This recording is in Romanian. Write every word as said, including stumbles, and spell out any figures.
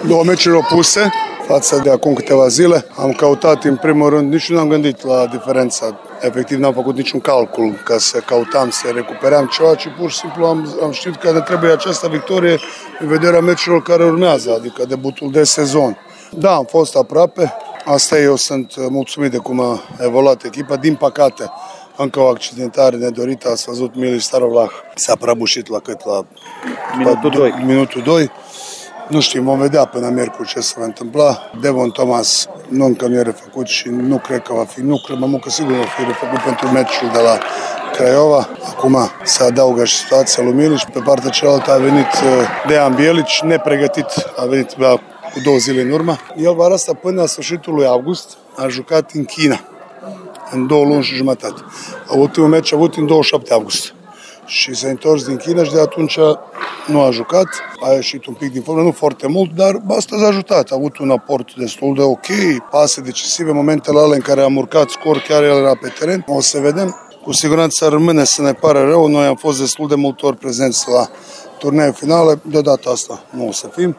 Două meciuri opuse față de acum câteva zile. Am căutat în primul rând, nici nu am gândit la diferența. Efectiv n-am făcut niciun calcul ca să căutam, să recuperam ceva, ci pur și simplu am, am știut că ne trebuie această victorie în vederea meciurilor care urmează, adică debutul de sezon. Da, am fost aproape. Asta eu sunt mulțumit de cum a evoluat echipa. Din păcate, încă o accidentare nedorită, ați văzut Miliș Starovlah s-a prăbușit la cât? La minutul doi. Minutul doi. Nu știu, vom vedea până miercuri ce se va întâmpla. Devon Thomas nu încă nu e refăcut și nu cred că va fi, nu cred, mă că sigur va fi refăcut pentru meciul de la Craiova. Acum se adaugă și situația lui Miliș. Pe partea cealaltă a venit Dejan Bjelić, nepregătit, a venit la, cu două zile în urmă. El va resta până la sfârșitul lui august, a jucat în China, în două luni și jumătate. Ultimul meci a avut în douăzeci și șapte august. Și s-a întors din China și de atunci nu a jucat, a ieșit un pic din formă, nu foarte mult, dar asta s-a ajutat. A avut un aport destul de ok, pase decisive, momentele alea în care am urcat scor, chiar el era pe teren. O să vedem, cu siguranță rămâne să ne pară rău, noi am fost destul de multe ori prezenți la turneul final, de data asta nu o să fim.